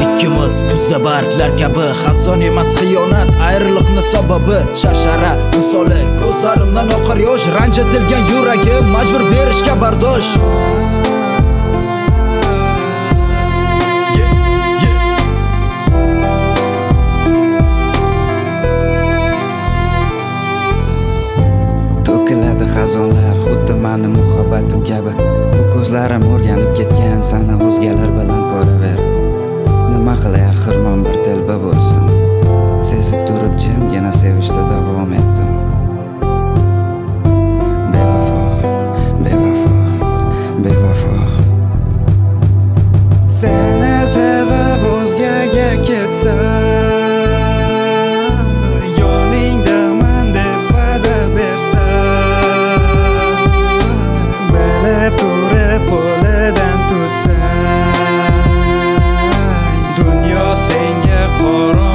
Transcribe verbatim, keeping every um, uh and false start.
Ikkimiz kuzda barglar kabi, xazon emas xiyonat ayriliqni sababi. Sharshara misoli ko'zlarimdan oqar yosh, ranjitilgan yuragim majbur berishga bardosh. To'kiladi xazonlar xuddi meni muhabbatim kabi. Bu ko'zlarim o'rganib ketgan seni o'zgalar bilan ko'raverib. Nima qilay axir men bir telba bo'lsam, sezib turib jimgina sevishda davom etdim. Bevafo, bevafo, bevafo. Seni sevib o'zgaga ketsam, yoningdaman deb va'da bersam, bilib turib qo'lidan tutsam, dunyo senga qorong'u